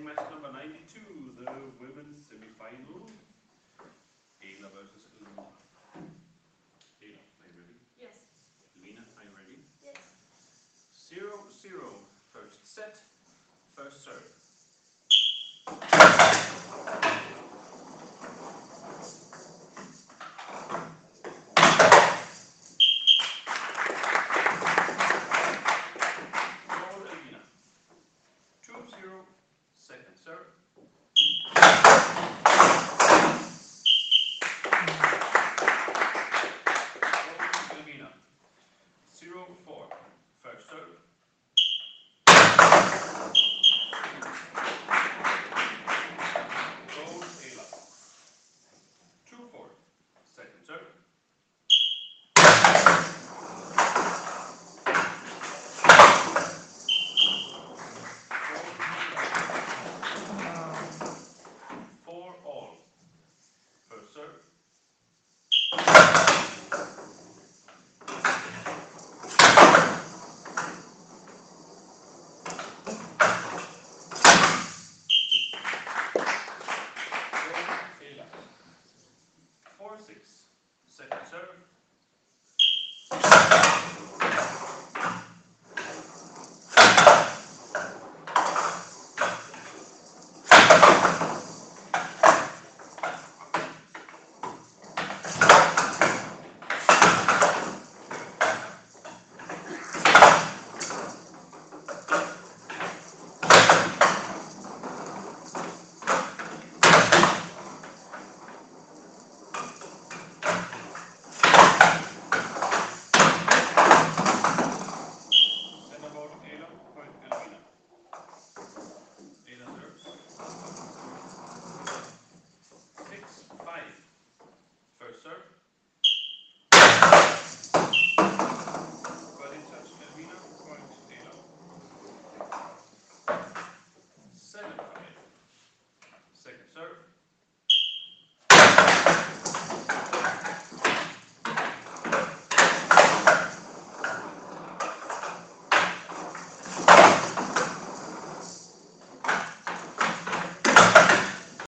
match number 92, the women's semi-final. Ayla versus Elvina. Ayla, are you ready? Yes. Elvina, are you ready? Yes. 0-0, first set, first serve. Ball, Elvina. 2-0, second serve.